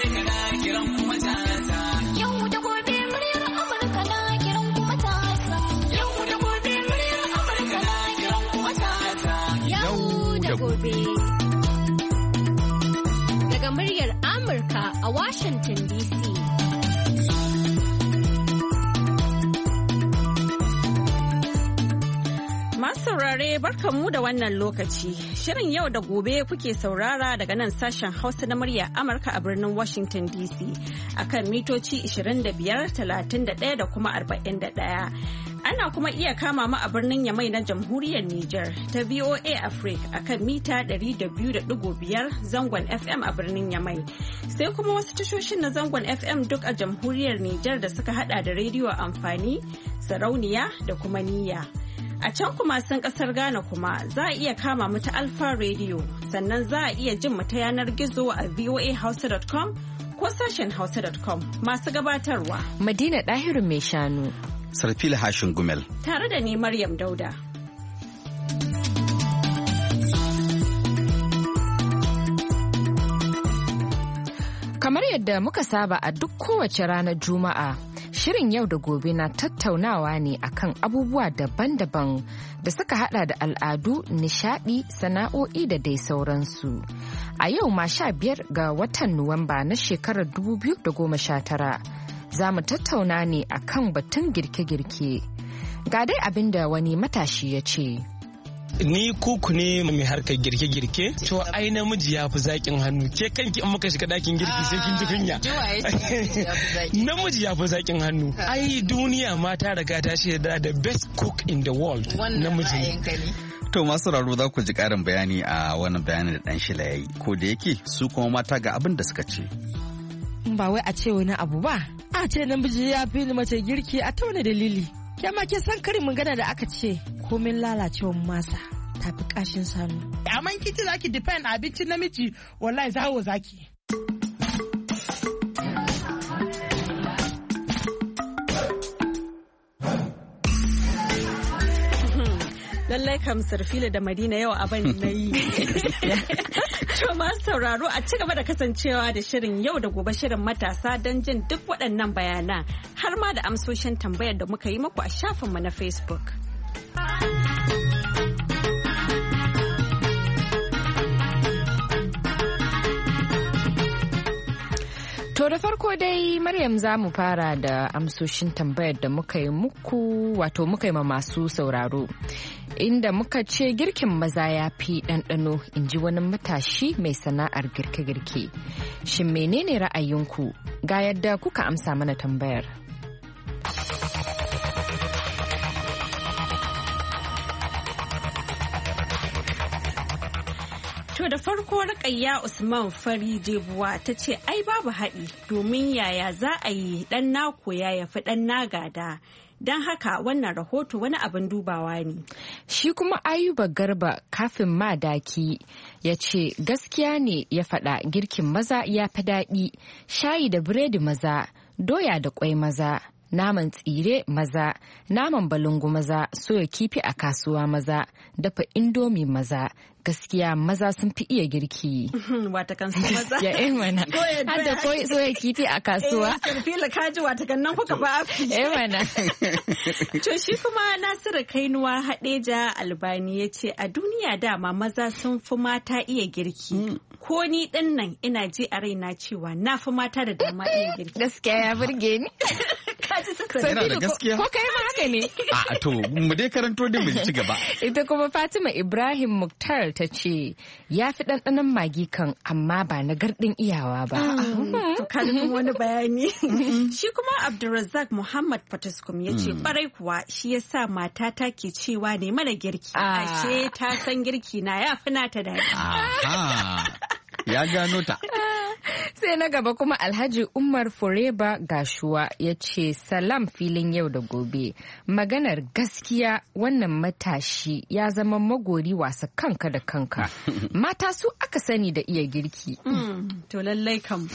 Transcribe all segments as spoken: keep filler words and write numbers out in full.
Amurka na kiran kuma tata. Yau da gobe muryar Amurka na kiran kuma tata. Yau da gobe muryar Amurka na kiran kuma tata. Yau da gobe. Daga muryar Amurka a Washington D C. Masu saurare barkanmu da wannan lokaci. Shirin yau da gobe kuke saurara daga nan sashen Hausa na murya Amurka a birnin Washington D C akan mitoci ishirin da biyar, talatin da ɗaya da kuma arba'in da ɗaya. Ana kuma iya kama mu a birnin Yamai na Jamhuriyar Nijar ta V O A Africa akan mita ɗari da biyu da ɗigo biyar zangon F M a birnin Yamai. Sai kuma wasu tashoshin na zangon F M duk a Jamhuriyar Nijar da suka hada da rediyo amfani, sarauniya da kuma niyya. A can kuma sun kasar Ghana kuma za a iya kama mu ta Alfa Radio, sannan za a iya jin mu ta yanar gizo a voa hausa dot com ko sashen hausa dot com. Masu gabatarwa Madina Dahiru mai shanu, Sarfila Hashin Gumel, tare da ni Maryam Dauda. Kamar yadda muka saba a duk kowace ranar Juma'a, shirin yau da gobe na tattaunawa ne akan abubuwa daban-daban da suka hada da al'adu, nishadi, sana'o'i da dai sauransu. A yau ma sha biyar ga watan Nuwamba na shekarar dubu biyu da goma sha tara, za mu tattauna ne akan batun girke-girke. Ga dai abin da wani matashi ya ce. Ni kuku ne mai harkar girke-girke, to ai namiji ya fi zaƙin hannu. Ke kanki in muka shiga ɗakin girki sai kin ji kunya. Namiji ya fi zaƙin hannu. Ai duniya ma ta riga ta shaida da best cook in the world. Namiji ne. To masu raro za ku ji ƙarin bayani a wannan bayanin da ɗan shila ya yi. Ko da yake su kuma mata ga abin da suka ce. Ba wai a ce wani abu ba. A ce namiji ya fi ni mace girki a ta wani dalili. Ke ma ke san karin magana da aka ce komin lalacewar masa tafi kashin sanu. Amma kiti zaki depend abincin namiji wallahi zawo zaki. Lallai kam Sarfila da Madina yau abin na yi. To masu sauraro a ci gaba da kasancewa da shirin yau da gobe shirin matasa don jin duk waɗannan bayanan har ma da amsoshin tambayar da muka yi muku a shafinmu na Facebook. To da farko dai Maryam za mu fara da amsoshin tambayar da muka yi muku wato muka yi ma masu sauraro. Inda muka ce girkin maza ya fi ɗanɗano, in ji wani matashi mai sana'ar girke-girke. Shin menene ra'ayinku? Ga yadda kuka amsa mana tambayar. To da farko Rukayya Usman Fari Jebuwa ta ce ai babu haɗi domin yaya za a yi ɗan na koya ya fi ɗan na gada. Don haka wannan rahoto wani abin dubawa ne. Shi kuma Ayuba Garba kafin madaki ya ce gaskiya ne ya faɗa girkin maza ya fi daɗi, shayi da biredi maza, doya da ƙwai maza, naman tsire maza, naman balungu maza, soya kifi a kasuwa maza, dafa indomi maza. Gaskiya maza sun fi iya girki. Wata kan su maza. Ya eh mana. Har da koi soya kifi a kasuwa. Eh Sarfila kaji wata kan nan kuka ba afi. Eh mana. To shi kuma Nasiru Kainuwa Hadeja Albani ya ce a duniya dama maza sun fi mata iya girki. Ko ni din nan ina ji a raina cewa na fi mata da dama iya girki. Gaskiya ya burge ni. Kaji suka Yana da gaskiya. Ko kai ma haka ne. A to mu dai karanto dai mu ci gaba. Ita kuma Fatima Ibrahim Muktar ta ce ya fi ɗanɗanon magi kan amma ba na gardin iyawa ba. To kalmin wani bayani. Shi kuma Abdulrazak Muhammad Fataskum ya ce barai kuwa shi ya sa matata ke cewa ne mana girki. Ashe ta san girki na ya fi nata daɗi. Ya gano ta. Sai na gaba kuma Alhaji Umar Foreba Gashuwa ya ce salam filin yau da gobe. Maganar gaskiya wannan matashi ya zama magori wasa kanka da kanka. Mata su aka sani da iya girki. Mm, to lallai kam.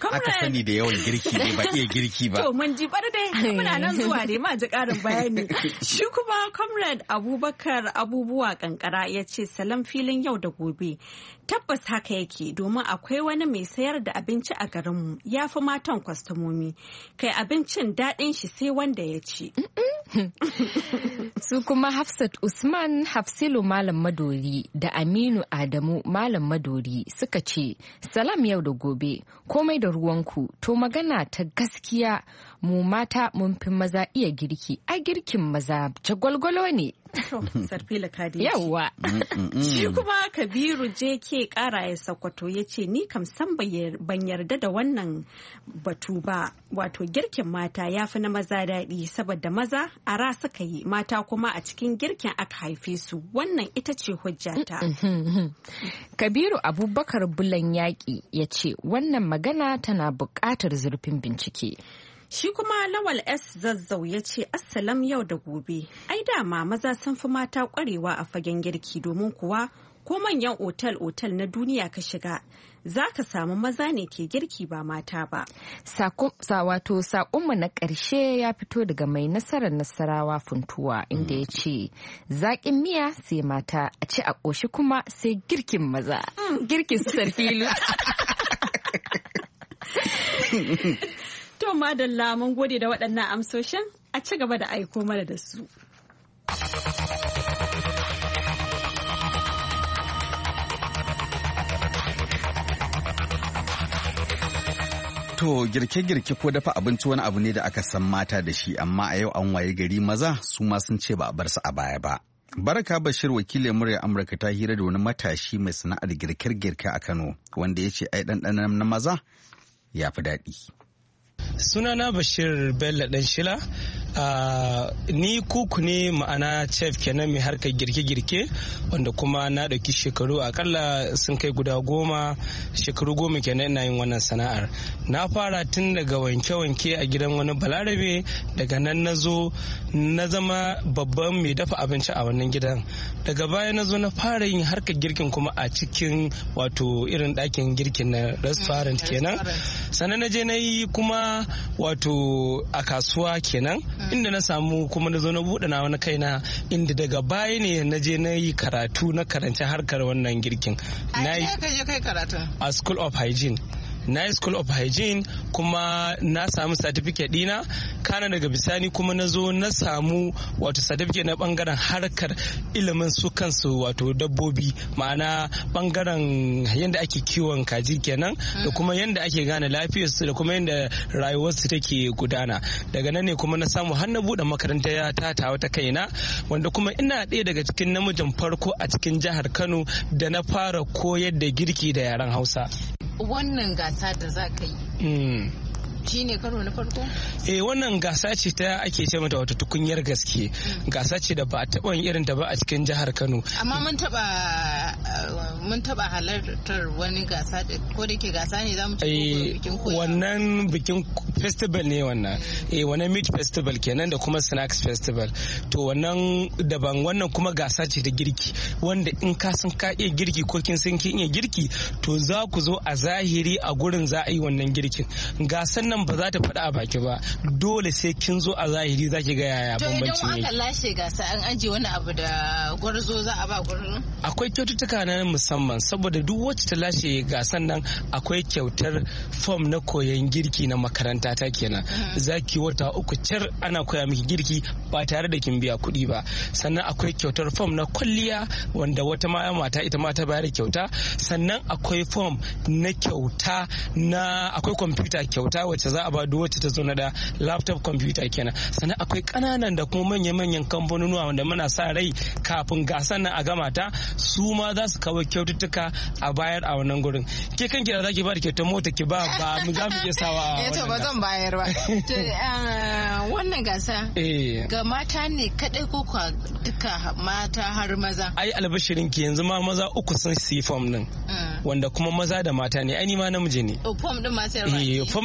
aka sani da yawan girki ne ba iya girki ba. To mun ji bar dai muna nan zuwa ne ma ji karin bayani. Shi kuma Comrade Abubakar Abubuwa Kankara ya ce salam filin yau da gobe. Tabbas haka yake domin akwai wani mai sayar da abinci a garinmu ya fi matan kwastomomi. Kai abincin daɗin shi sai wanda ya ci. Su kuma Hafsat Usman Hafsilu Malam Madori da Aminu Adamu Malam Madori suka ce salam yau da gobe komai da ruwanku to magana ta gaskiya mu mata mun fi maza iya girki a girkin maza jagwalgwalo ne. Sarfila Kadi. Yawwa. Shi kuma Kabiru je ke kara ya Sokoto ya ce ni kam san ban yarda da wannan batu ba wato girkin mata ya fi na maza daɗi saboda maza a ra suka yi mata kuma a cikin girkin aka haife su wannan ita ce hujjata. Kabiru Abubakar Bulan Yaƙi ya ce wannan magana tana buƙatar zurfin bincike. Shi kuma Lawal S Zazzau ya ce Assalam yau da gobe. Ai dama maza sun fi mata kwarewa a fagen girki domin kuwa ko manyan otal-otal na duniya ka shiga za ka samu maza ne ke girki ba mata ba. Wato saƙonmu na ƙarshe ya fito daga mai nasarar Nasarawa Funtuwa inda ya ce zaƙin miya sai mata a ci a ƙoshi kuma sai girkin maza. Girkin su Sarfilu. To madalla mun gode da waɗannan amsoshin a ci gaba da aiko mana da su. To girke-girke ko dafa abinci wani abu ne da aka san mata da shi amma a yau an waye gari maza su ma sun ce ba a bar su a baya ba. Baraka Bashir wakilin murya Amurka ta hira da wani matashi mai sana'ar girke-girke a Kano wanda ya ce ai ɗanɗanon na maza ya fi daɗi. Sunana Bashir Bello Dan Shila. Uh, ni kuku ne ma'ana chef kenan mai harkar girke-girke wanda kuma na ɗauki shekaru akalla sun kai guda goma shekaru goma kenan ina yin wannan sana'ar. Na fara tun daga wanke-wanke a gidan wani balarabe daga nan na zo na zama babban mai dafa abinci a wannan gidan. Daga baya na zo na fara yin harkar girkin kuma a cikin wato irin ɗakin girkin na restaurant kenan. Sannan na je na yi kuma wato a kasuwa kenan. Inda na samu kuma na zo na buɗe na wani kaina inda daga baya ne na je na yi karatu na karanci harkar wannan girkin. A ina ka je kai karatu? A School of Hygiene. Na yi School of Hygiene kuma na samu certificate dina kana daga bisani kuma na zo na samu wato certificate na bangaren harkar ilimin su kansu wato dabbobi ma'ana bangaren yadda ake kiwon kaji kenan da kuma yadda ake gane lafiyarsu da kuma yadda rayuwarsu take gudana. Daga nan ne kuma na samu har na buɗe makaranta ta ta wata kaina wanda kuma ina ɗaya daga cikin namijin farko a cikin jihar Kano da na fara koyar da girki da yaren Hausa. Wannan gasa da za ka yi shi ne karo na farko? Eh wannan gasa ce ta ake ce mata wata tukunyar gaske. Gasa ce da ba a taɓa irin ta ba a cikin jihar Kano. Amma mun taɓa mun taɓa halartar wani gasa ko da ke gasa ne za mu ci bikin koya. Wannan bikin festival ne wannan. Eh wannan meat festival kenan da kuma snacks festival. To wannan daban wannan kuma gasa ce ta girki wanda in ka san ka iya girki ko kin san kin iya girki to za ku zo a zahiri a gurin za a yi wannan girkin. Gasan nan ba za ta faɗa a baki ba dole sai kin zo a zahiri za ki ga yaya bambanci ne. To idan aka lashe gasa an ajiye wani abu da gwarzo za a ba gurin? Akwai kyaututtuka na musamman saboda duk wacce ta lashe gasan nan akwai kyautar fom na koyon girki na makaranta ta kenan. Za ki wata uku cer ana koya miki girki ba tare da kin biya kuɗi ba. Sannan akwai kyautar fom na kwalliya wanda wata ma mata ita ma ta bayar kyauta. Sannan akwai fom na kyauta na akwai kwamfuta kyauta wacce za a ba duk wacce ta zo na da laptop computer kenan. Sannan akwai kananan da kuma manya-manyan kamfanonuwa wanda muna sa rai kafin gasan nan a gama ta su ma za su kawo kyaututtuka a bayar a wannan gurin. Ke kan kira zaki ba da kyautar mota ki ba ba mu za mu iya sawa a wannan. Ba zan bayar ba. Wannan gasa ga mata ne kadai ko kwa duka mata har maza? Ai albashirin ki yanzu ma maza uku sun si form din. Wanda kuma maza da mata ne ai ni ma namiji ne. Form din ma sayarwa ne. Eh form din ma sayarwa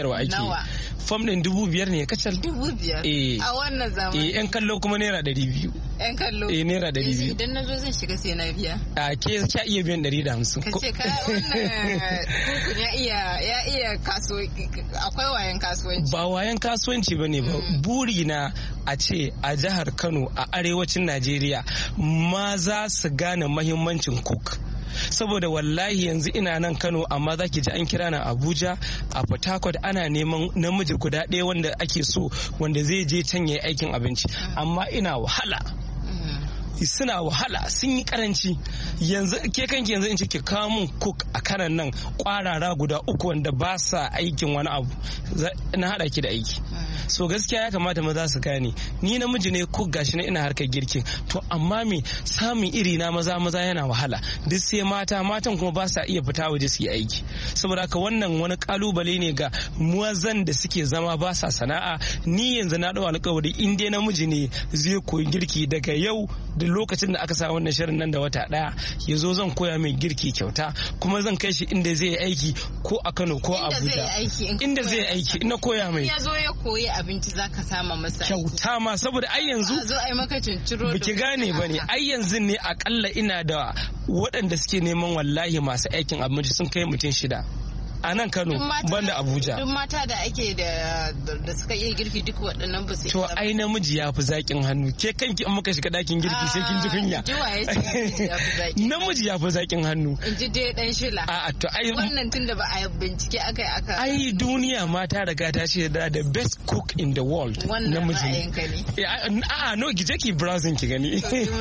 bayarwa ake. Fom din dubu biyar ne kacal. Dubu biyar. Eh. A wannan zamani. Eh yan kallo kuma naira ɗari biyu. Yan kallo. Eh naira ɗari biyu. Idan na zo zan shiga sai na biya. A ke ka iya biyan ɗari da hamsin. Ka ce ka wannan kukun ya iya ya iya kaso akwai wayan kasuwanci. Ba wayan kasuwanci bane ba. Buri na a ce a jihar Kano a arewacin Najeriya maza su gane mahimmancin cook. Saboda wallahi yanzu ina nan Kano amma za ki ji an kira na Abuja a Port Harcourt ana neman namiji guda ɗaya wanda ake so wanda zai je can yayi aikin abinci amma ina wahala suna wahala sun yi karanci yanzu ke kanki yanzu in ce ki kawo mun cook a kanan nan kwarara guda uku wanda ba sa aikin wani abu na hada ki da aiki so gaskiya ya kamata maza su gane ni namiji ne cook gashi na ina harkar girkin to amma me samun iri na maza maza yana wahala duk sai mata matan kuma ba sa iya fita waje su yi aiki saboda haka wannan wani kalubale ne ga mazan da suke zama ba sa sana'a ni yanzu na dau alƙawari in dai namiji ne zai koyi girki daga yau da lokacin da aka sa wannan shirin nan da wata daya ya zo zan koya mai girki kyauta kuma zan kai shi inda zai yi aiki ko a Kano ko a Abuja inda zai yi aiki ina koya mai ya zo ya koyi abinci zaka sama masa kyauta ma saboda ai yanzu zo ai maka cinciro biki gane bane ai yanzu ne akalla ina da waɗanda suke neman wallahi masu aikin abinci sun kai mutum shida a nan Kano banda Abuja. Duk mata da ake da da suka iya girki duk waɗannan ba su. To ai namiji ya fi zaƙin hannu ke kanki in muka shiga ɗakin girki sai kin ji kunya. Namiji ya fi zaƙin hannu. In ji dai dan shila. A'a to ai wannan tunda ba a bincike aka yi aka. Ai duniya mata riga ta ce da the best cook in the world. Namiji ne. A'a no ki je ki browsing ki gani.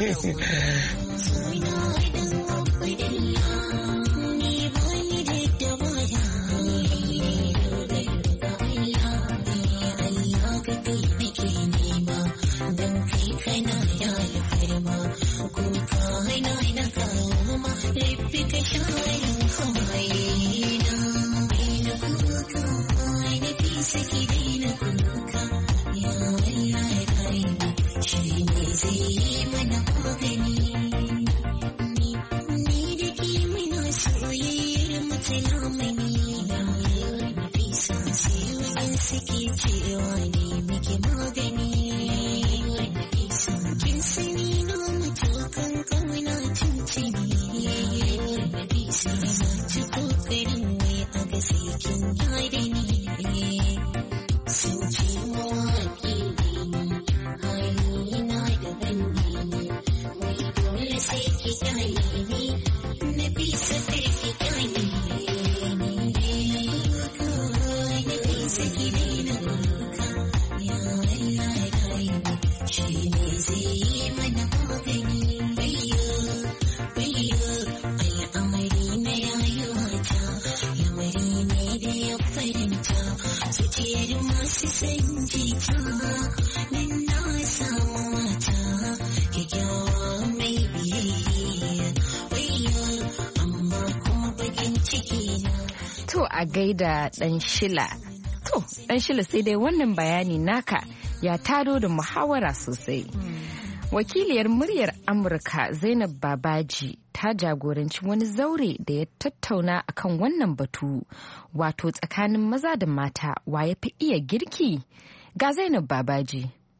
A gaida dan shila. To, dan shila sai dai wannan bayani naka ya tado da muhawara sosai. Wakiliyar muryar Amurka Zainab Babaji ta jagoranci wani zaure da ya tattauna akan wannan batu, wato tsakanin maza da mata wa ya fi iya girki? Ga Zainab Babaji.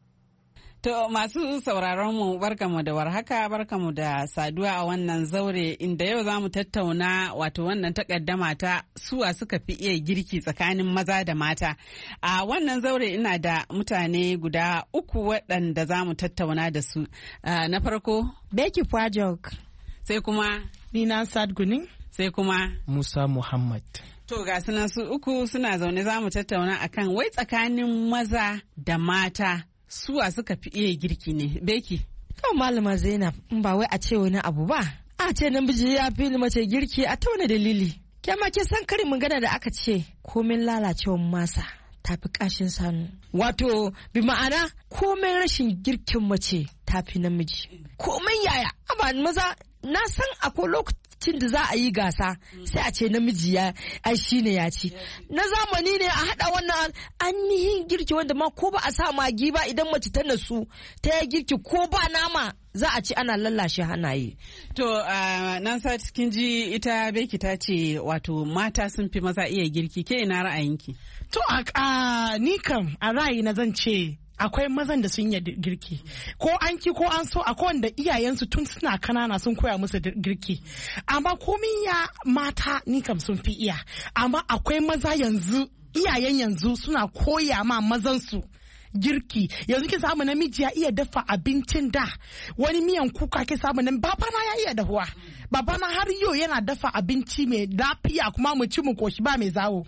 To masu sauraron mu barkamu da warhaka barkamu da saduwa a wannan zaure inda yau za mu tattauna wato wannan takaddama ta suwa suka fi iya girki tsakanin maza da mata. A wannan zaure ina da mutane guda uku waɗanda za mu tattauna da su. Uh, na farko Becky Pwajok. Sai kuma Nina Sadguni. Sai kuma Musa Muhammad. To ga sunan su uku suna zaune za mu tattauna akan wai tsakanin maza da mata suwa suka fi iya girki ne. Beki. Kan malama Zainab in ba wai a ce wani abu ba. A ce namiji ya fi ni mace girki a ta wani dalili. Ke ma ke san karin magana da aka ce komin lalacewan masa tafi kashin sanu. Wato bi ma'ana komai rashin girkin mace tafi namiji. Komai yaya. Aba maza na san akwai lokacin lokacin da za a yi gasa sai a ce namiji ya ai shine ya ci. Na zamani ne a hada wannan ainihin girki wanda ma ko ba a sa magi ba idan mace ta nasu ta yi girki ko ba nama za a ci ana lallashe hannaye. To uh, nan sa kin ji ita Beki ta ce wato mata sun fi maza iya girki, ke ina ra'ayinki? To a uh, ni kam a ra'ayi na zan ce akwai mazan da sun yi girki, ko an ki ko an so, akwai wanda iyayensu tun suna kanana sun koya musu girki, amma komin ya mata ni kam sun fi iya, amma akwai maza yanzu iyayen yanzu suna koya ma mazansu girki. Yanzu ki samu namiji ya iya dafa abincin da wani miyan kuka ki samu nan babana ya iya dahuwa, babana har yau yana dafa abinci mai lafiya kuma mu ci mu koshi ba mai zawo.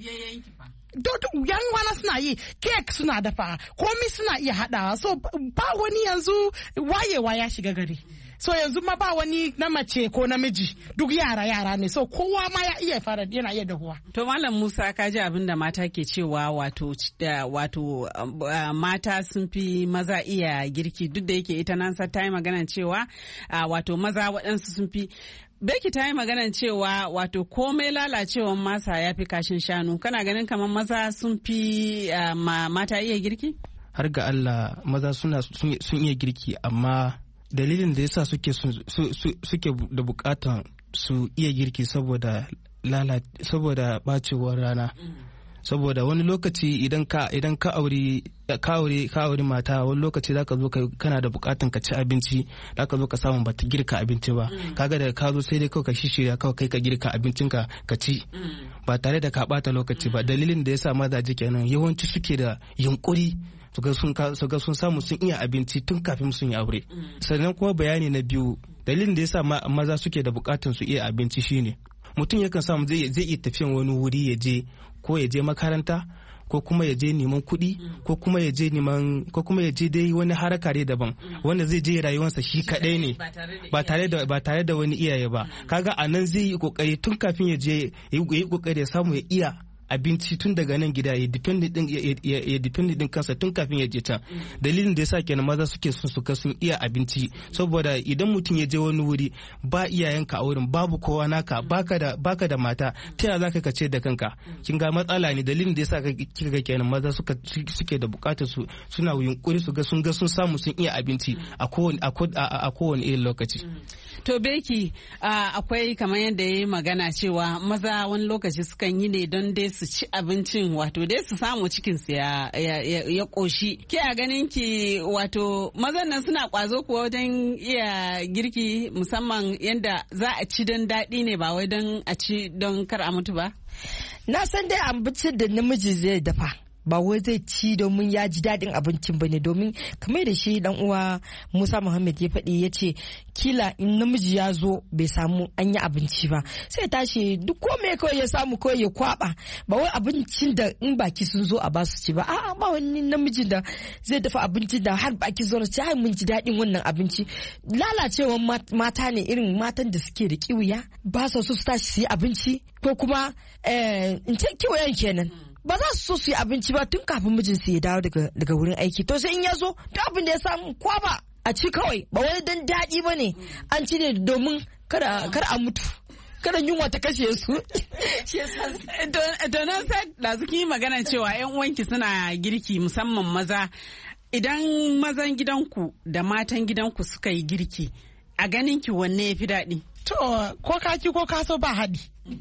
yan wana suna yi, kek suna dafa, komi suna iya haɗawa, so ba wani yanzu wayewa ya shiga gari. So yanzu ma ba wani na mace ko namiji, duk yara yara ne, so kowa ma ya iya fara yana iya dahuwa. To Malam Musa, ka ji abin da mata ke cewa wato da wato uh, mata sun fi maza iya girki, duk da yake ita nan ta yi magana cewa uh, wato maza waɗansu sun fi. Beki ta yi maganan cewa wato komai lalacewan masa ya fi kashin shanu. Kana ganin kamar maza sun fi uh, ma, mata iya girki? Har ga Allah maza suna sun iya girki, amma dalilin da yasa suke suke da bukatan su iya girki saboda lala saboda bacewar rana. Saboda wani lokaci idan ka idan ka aure ka aure ka aure mata, wani lokaci zaka zo kana da bukatun ka ci abinci, zaka zo ka samu bata girka abinci ba, kaga da ka zo sai dai kawai ka shishirya kawai kai ka girka abincin ka ka ci ba tare da ka bata lokaci ba. Dalilin da yasa mazaje kenan yawanci suke da yunkuri suga sun suga sun samu sun iya abinci tun kafin sun yi aure. Sannan kuma bayani na biyu, dalilin da yasa maza suke da bukatun su iya abinci shine mutum yakan samu zai zai iya tafiyan wani wuri ya je, ko ya je makaranta, ko kuma ya je neman kuɗi, ko kuma ya je neman ko kuma ya je dai wani haraka dai daban wanda zai je rayuwarsa shi kadai ne ba tare da ba tare da wani iyaye ba. Kaga anan zai yi kokari tun kafin ya je ya yi kokari ya samu ya iya abinci tun daga nan gida, ya depend din ya depend din kansa tun kafin ya je can. Dalilin da yasa kenan maza suke son su sun iya abinci, saboda idan mutum ya je wani wuri ba iyayenka a wurin, babu kowa naka, baka da baka da mata, ta yaya zaka kace da kanka? Kin ga matsala ne. Dalilin da yasa kika ga kenan maza suka suke da bukatar su suna yunkuri su ga sun ga sun samu sun iya abinci a kowane a kowane irin lokaci. To Beki, akwai kamar yadda ya yi magana cewa maza wani lokaci sukan yi ne don dai su ci abincin, wato dai su samu cikinsu ya, ya, ya, ya ƙoshi. Ke a ganin ki wato mazan nan suna ƙwazo kuwa wajen iya girki, musamman yadda za a ci don daɗi ne ba wai don a ci don kar a mutu ba? Na san dai abincin da namiji zai dafa ba wai zai ci domin ya ji daɗin abincin ba ne, domin kamar da shi dan uwa Musa Muhammad ya faɗi, ya ce kila in namiji ya zo bai samu an yi abinci ba sai tashi duk komai kawai ya samu kawai ya kwaba, ba wai abincin da in baki sun zo a basu ci ba. A'a, ba wani namijin da zai dafa abincin da har baki zo ci ai mun ji daɗin wannan abinci. Lalacewan mata ne, irin matan da suke da kiwiya ba su so su tashi su yi abinci, ko kuma in ce kiwayen kenan ba za su so su yi abinci ba tun kafin mijinsu ya dawo daga wurin aiki. To sai in ya zo duk abin da ya samu kwaba a ci kawai, ba wai don daɗi ba ne, an ci ne domin kada a mutu, kada yunwa ta kashe su. Donan sai da suke magana cewa yan uwanki suna girki, musamman maza. Idan mazan gidanku da matan gidanku suka yi girki, a ganin ki wanne ya fi daɗi? To, ko kaki ko kaso ba haɗi.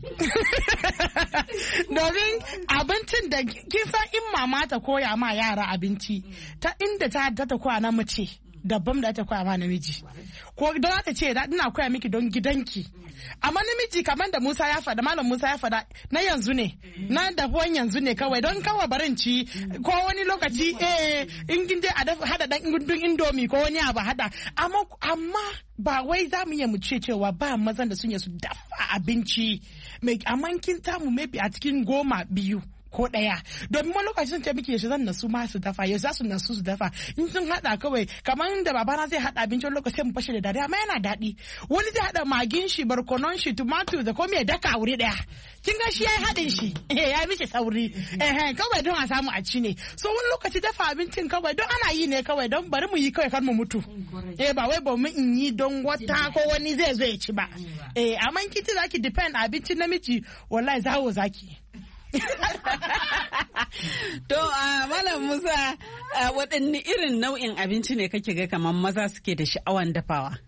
Domin abincin da kin san in mama ta koya ma yara abinci, ta inda ta ta koya na mace daban da ta koya ma namiji. Ko don ta ce ina koya miki don gidanki. Amma namiji kamar da Musa ya faɗa, Malam Musa ya faɗa, na yanzu ne, na dafuwan yanzu ne kawai, don kawai barin ci ko wani lokaci eh in kin je a hada dan gundun indomi ko wani abu hada, amma amma ba wai za mu iya mu ce cewa ba mazan da sun yi su dafa abinci mai, amma kin tamu maybe a cikin goma biyu ko ɗaya domin wani lokacin ce muke shi zan nasu ma su dafa yau za su nasu su dafa in sun haɗa kawai kamar da babana zai haɗa abincin lokacin mu fashe da dariya amma yana daɗi wani zai haɗa magin shi barkonon shi tumatur da komai ya daka a wuri ɗaya kin ga shi yayi haɗin shi eh ya mishi sauri eh kawai don a samu a ci ne so wani lokaci dafa abincin kawai don ana yi ne kawai don bari mu yi kawai kar mu mutu eh ba wai ba mu in yi don wata ko wani zai zo ya ci ba eh amma in kiti zaki depend abincin namiji wallahi zawo zaki To a Malam Musa waɗanne irin nau'in abinci ne kake ga kamar maza suke da sha'awan dafawa?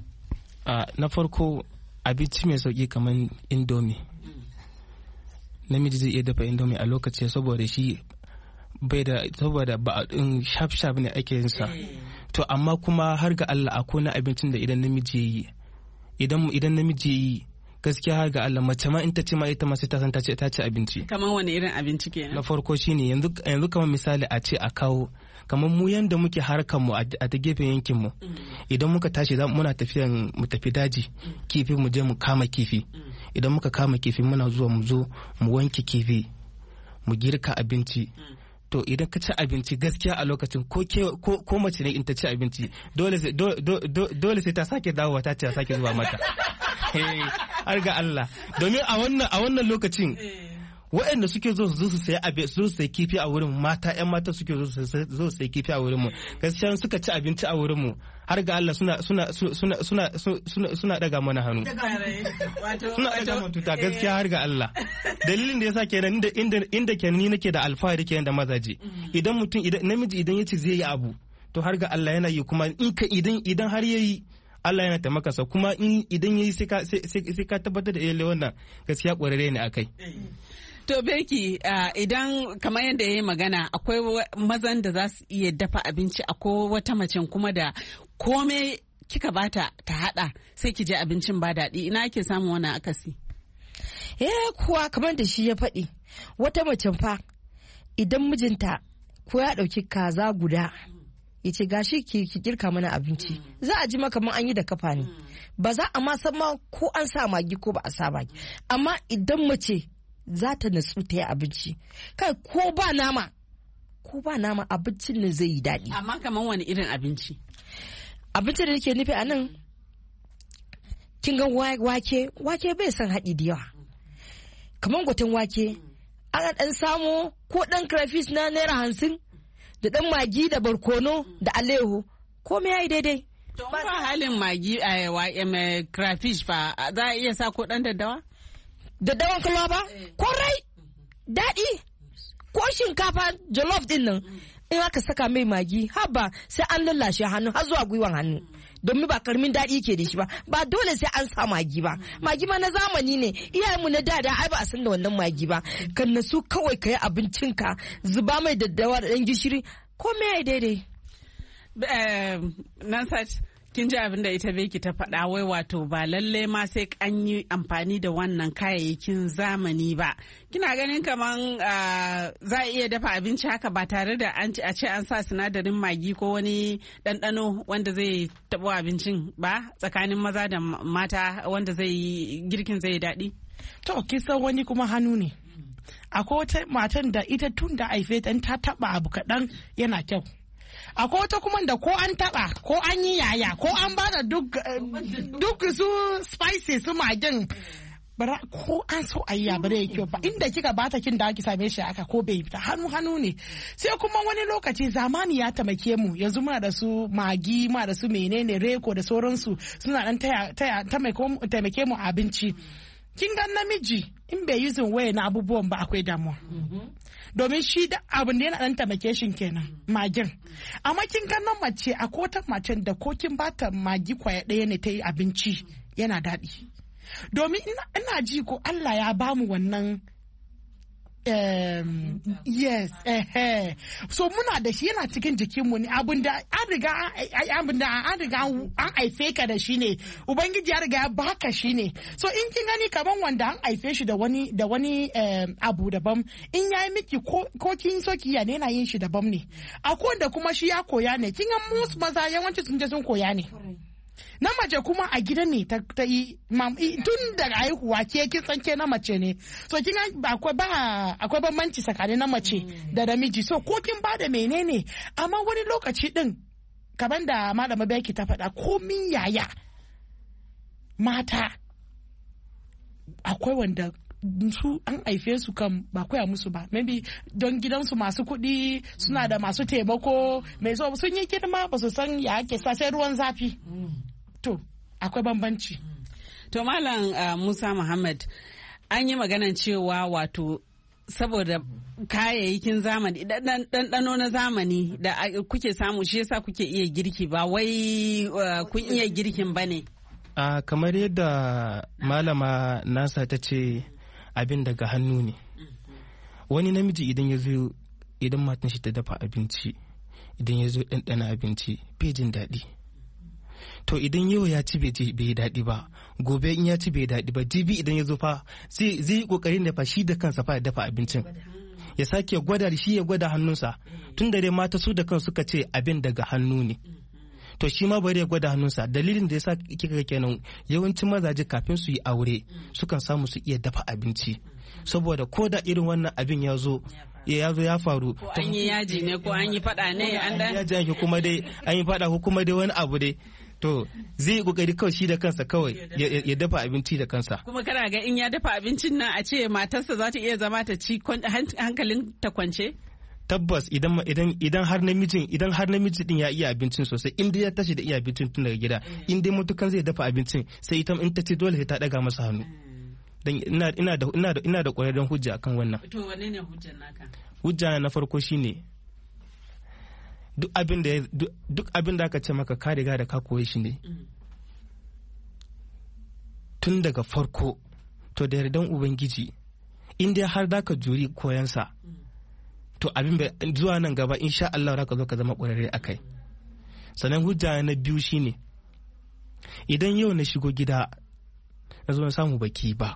Na farko abinci mai sauki kamar indomie. Namiji zai iya dafa indomie a lokaci saboda shi bai da saboda ba in sharp sharp ne ake yin sa. To amma kuma har ga Allah akwai na abincin da idan namiji yi idan idan namiji yi gaskiya har ga Allah mace ma in ta ce ma ita ma sai ta san ta ce ta ci abinci. Kamar wani irin abinci kenan? Na farko shine yanzu yanzu kamar misali a ce a kawo kamar mu yanda muke harkar mu a ta gefen yankin mu idan muka tashi muna tafiyan mu tafi daji kifi mu je mu kama kifi idan muka kama kifi muna zuwa mu zo mu wanke kifi mu girka abinci to idan ka ci abinci gaskiya a lokacin ko ko mace ne in ta ci abinci dole sai dole sai ta sake dawowa ta ce ta sake zuwa mata har ga Allah domin a wannan a wannan lokacin waɗanda suke zo su sayi abin su sayi kifi a wurin mata ƴan mata suke zo su zo su sayi kifi a wurin mu gaskiya suka ci abinci a wurin mu har ga Allah suna suna suna suna suna suna daga mana hannu suna daga mana tuta gaskiya har ga Allah dalilin da yasa kenan inda inda inda kenan ni nake da alfahari kenan da mazaje idan mutum idan namiji idan yace zai yi abu to har ga Allah yana yi kuma in ka idan idan har yayi Allah yana taimaka sa kuma in idan yayi sai ka sai ka tabbatar da eh wannan gaskiya ƙwararre ne akai. To Beki idan kamar yadda ya yi magana akwai mazan da za su iya dafa abinci akwai wata macen kuma da komai kika bata ta hada sai ki je abincin ba daɗi ina ake samun wannan akasi? Eh kuwa kamar da shi ya faɗi wata macen fa idan mijinta ko ya ɗauki kaza guda ya ce gashi ki girka mana abinci za a ji maka man an yi da kafa ne ba za a ma san ma ko an sa magi ko ba a sa magi amma idan mace za ta natsu ta yi abinci kai ko ba nama ko ba nama abincin nan zai yi daɗi. Amma kamar wani irin abinci? Abincin da nake nufi a nan kin ga wake wake bai son haɗi da yawa kamar gwatin wake ana ɗan samo ko ɗan crayfish na naira hamsin da ɗan magi da barkono da aleho komai ya yi daidai. To ba halin magi a crayfish fa za a iya sa ko ɗan daddawa? Daddawan kalwa ba? Kwarai daɗi ko shinkafa jollof din nan in aka saka mai magi haba sai an lallashe hannu har zuwa gwiwan hannu domin ba karamin daɗi ke da shi ba ba dole sai an sa magi ba magi ma na zamani ne iyayenmu na da da ai ba a san da wannan magi ba kan na su kawai ka yi abincinka zuba mai daddawa da ɗan gishiri ko me ya daidai. Nansat kin ji abin da ita Beki ta faɗa wai wato ba lalle ma sai an yi amfani da wannan kayayyakin zamani ba kina ganin kaman za a iya dafa abinci haka ba tare da an a ce an sa sinadarin magi ko wani ɗanɗano wanda zai taɓo abincin ba tsakanin maza da mata wanda zai girkin zai daɗi? To kisan wani kuma hannu ne akwai wata matan da ita tun da aife ta taɓa abu kaɗan yana kyau akwai wata kuma da ko an taba ko an yi yaya ko an bada duk duk su spices su magin bara ko an so ayi ya bare kyau ba inda kika bata kin da ki same shi aka ko bai fita hannu hannu ne sai kuma wani lokaci zamani ya tamake mu yanzu muna da su magi muna da su menene reko da sauransu suna dan taya taya tamake mu abinci kin ga namiji in bai using waya na abubuwan ba akwai damuwa domin shi da abin da yana dan tamake shi kenan magin amma kin ga nan mace a kota macen da ko kin bata magi kwaya ɗaya ne ta yi abinci yana daɗi domin ina ji ko Allah ya bamu wannan Um, yes, eh, eh. So muna da shi yana cikin jikinmu ne abinda an riga abinda an riga an haife ka da shi ne ubangiji ya riga ya baka shi ne so in kin gani kaman wanda an haife shi da wani da wani um, abu daban in yayi miki ko, ko kin so ki yana yin shi daban ne akwai wanda kuma shi ya koya ne kin ga musu maza yawanci sun je sun koya ne na mace kuma a gida ne ta yi tun daga haihuwa ke kin san ke na mace ne so kin akwai ba akwai bambanci tsakanin na mace da namiji so ko kin ba da menene amma wani lokaci din kaman da malama Becky ta faɗa komin yaya mata akwai wanda su an haife su kan ba koya musu ba maybe don gidansu masu kuɗi suna da masu taimako mai so sun yi girma ba su san ya ake sa sai ruwan zafi to akwai bambanci to malam uh, Musa Muhammad an yi maganan cewa wato saboda kayayyakin zamani ɗanɗano na zamani da kuke samu shi yasa kuke iya girki ba wai uh, kun iya girkin ba ne a uh, kamar yadda malama nasa ta ce abin daga hannu ne wani namiji idan ya zo idan matan shi ta dafa abinci idan ya zo ɗanɗana abinci bai jin daɗi to idan yau ya ci bai yi daɗi ba gobe in ya ci bai daɗi ba jibi idan ya zo fa zai yi ƙoƙarin da fa shi da kansa fa ya dafa abincin ya sake gwada shi ya gwada hannunsa tun da dai mata su da kansu suka ce abin daga hannu ne to shi ma bari ya gwada hannunsa dalilin da yasa kika kenan yawancin mazaje kafin su yi aure sukan samu su iya dafa abinci saboda ko da irin wannan abin ya zo ya zo ya faru ko an yi yaji ne ko an yi fada ne an da yaji ake kuma dai an yi fada ko kuma dai wani abu dai to zai yi kokari kawai shi da kansa kawai ya dafa abinci da kansa kuma kana ga in ya dafa abincin nan a ce matarsa za ta iya zama ta ci hankalin ta kwance tabbas idan idan idan har namijin idan har namiji din ya iya abincin sosai in dai ya tashi da iya abincin tun daga gida in dai mutukan zai dafa abincin sai ita in ta ce dole sai ta daga masa hannu dan ina ina da ina da ina da ƙwararren hujja akan wannan to wanne ne hujjar naka hujja na farko shine duk abin da duk abin da aka ce maka ka riga da ka koyi shi ne tun daga farko to da yardan ubangiji in dai har zaka juri koyansa to abin bai zuwa nan gaba insha Allah za ka zo ka zama ƙwararre akai sannan hujja na biyu shine idan yau na shigo gida na zo na samu baki ba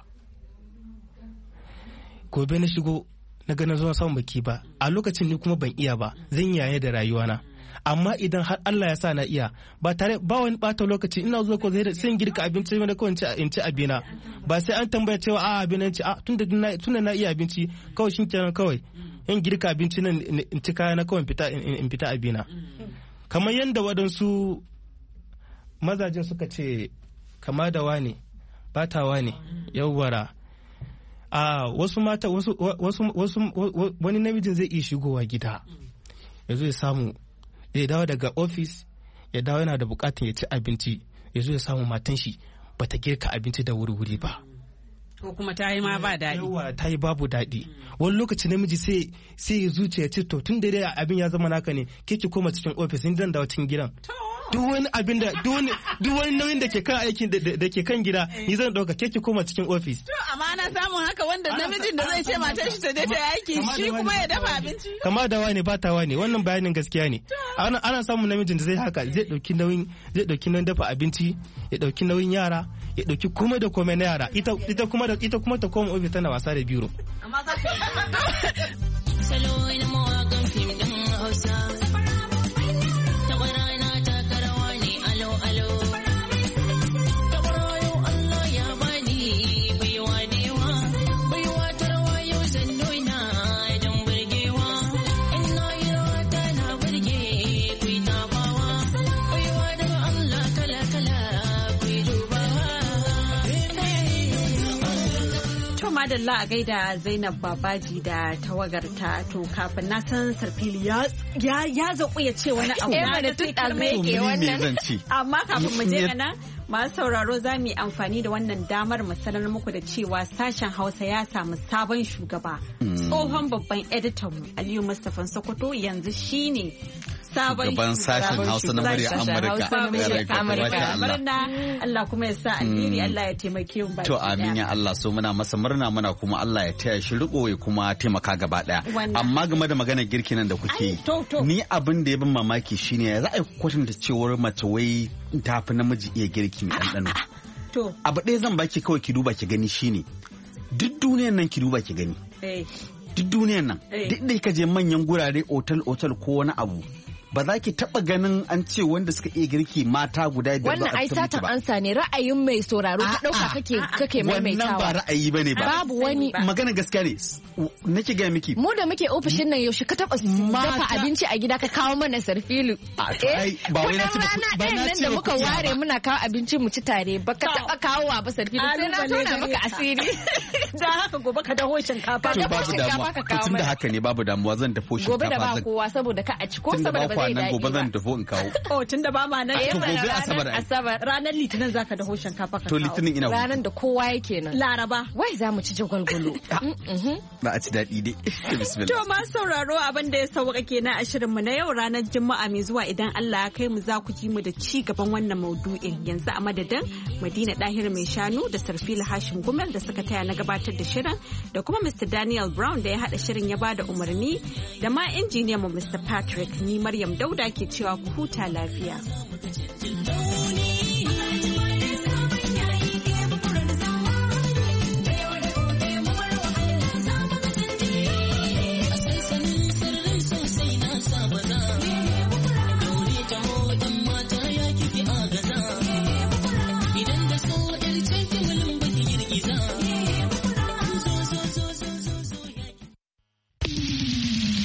gobe na shigo na ga na zo na samu baki ba a lokacin ni kuma ban iya ba zan yaye da rayuwana amma idan har Allah ya sa na iya ba tare ba wani bata lokaci ina zo ko sai in girka abinci wanda kawai in ci abina ba sai an tambaya cewa a abin nan ci a tunda tunda na iya abinci kawai shin kenan kawai in girka abinci nan in ci kaya na kawai in fita abina kamar yadda waɗansu mazajen suka ce kama da wane batawa ne yawwara a wasu mata wasu wasu wani namijin zai iya shigowa gida ya zo ya samu ya dawo daga ofis ya dawo yana da bukatun ya ci abinci ya zo ya samu matan shi bata girka abinci da wuri-wuri ba ko kuma ta yi ma ba daɗi yawa ta yi babu daɗi wani lokaci namiji sai sai ya zuciya ce to tun da dai abin ya zama naka ne ke ki koma cikin ofis in zan dawo cikin gidan duk wani abin da duk wani duk wani nauyin da ke kan aikin da ke kan gida ni zan dauka ke ki koma cikin ofis to amma ana samun haka wanda namijin da zai ce matar shi ta je ta aiki shi kuma ya dafa abinci kama da wani ba ta wani wannan bayanin gaskiya ne ana ana samun namijin da zai haka zai dauki nauyin zai dauki nauyin dafa abinci ya dauki nauyin yara ya dauki komai da komai na yara ita ita kuma da ita kuma ta koma ofis tana wasa da biro amma za salo ina mawaƙan fim din Hausa madalla a gaida Zainab Babaji da tawagarta to kafin na san Sarfili ya ya zaku ya ce wani abu na da tun ɗalmai yake wannan amma kafin mu je nan masu sauraro za mu yi amfani da wannan damar mu sanar muku da cewa sashen Hausa ya samu sabon shugaba tsohon babban editan mu Aliyu Mustapha Sokoto yanzu shine shugaban sashen Hausa na murya Amurka. Murna Allah kuma ya sa alheri Allah ya taimake mu baki. To amin ya Allah so muna masa murna muna kuma Allah ya taya shi riko ya kuma taimaka gaba daya. Amma game da maganar girki nan da kuke yi. Ni abin da ya bin mamaki shine ya za a kwatanta cewar mace wai ta fi namiji iya girki mai ɗanɗano. To abu ɗaya zan baki kawai ki duba ki gani shine duk duniyar nan ki duba ki gani. Duk duniyar nan duk da ka je manyan gurare otal otal ko wani abu ba za ki taba ganin an ce wanda suka iya girki mata guda biyar ba. Wannan ai satan ansa ne, ra'ayin mai sauraro ka dauka kake kake maimaitawa. Wannan ba ra'ayi bane ba. Babu wani. Magana gaskiya ne. Nake ga miki. Mu da muke ofishin nan yaushe ka taba dafa abinci a gida ka kawo mana sarfilu. Eh ba wai na ci ba na ci da muka ware muna kawo abinci mu ci tare ba ka taba kawo wa ba sarfilu sai na tona maka asiri. Da haka gobe ka dawo shinkafa. To babu damuwa. Tun da haka ne babu damuwa zan dafo shinkafa. Gobe da ba kowa saboda ka a ci ko saboda ba zai daɗi ba. Gobe zan dafo in kawo. Oh tun da ba ma nan. To gobe asabar ai. Asabar ranar litinin zaka dawo shinkafa ka kawo. To litinin ina. Ranar da kowa yake nan. Laraba. Wai za mu ci jagwalgwalo. Ba a ci daɗi dai. Bismillah. To ma sauraro abin da ya sauka kenan a shirin mu na yau ranar Juma'a mai zuwa idan Allah ya kai mu za ku ji mu da ci gaban wannan maudu'in. Yanzu a madadin Madina Dahir mai shanu da Sarfila Hashim Gumel da suka taya na gabatar da shirin da kuma Mister Daniel Brown da ya hada shirin ya bada umarni da ma injiniyan mu Mister Patrick ni Maryam Dauda ke cewa ku huta lafiya.